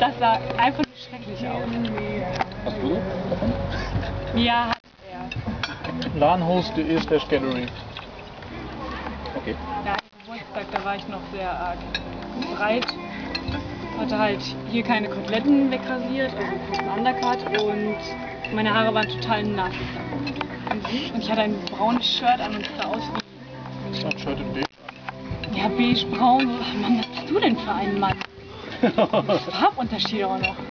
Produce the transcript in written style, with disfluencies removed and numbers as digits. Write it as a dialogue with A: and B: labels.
A: das sah einfach nur schrecklich aus.
B: Hast du davon?
A: Ja, hat er.
C: Lahnhost.de/gallery.
B: Okay.
A: Ja, am Geburtstag, da war ich noch sehr arg breit. Hatte halt hier keine Koteletten wegrasiert, also kurzen Undercut, und meine Haare waren total nass. Und ich hatte ein braunes Shirt an und es sah aus wie...
C: Ich hab Shirt in beige.
A: Ja, beige, braun. Mann, was bist du denn für ein Mann? Farbunterschiede auch noch.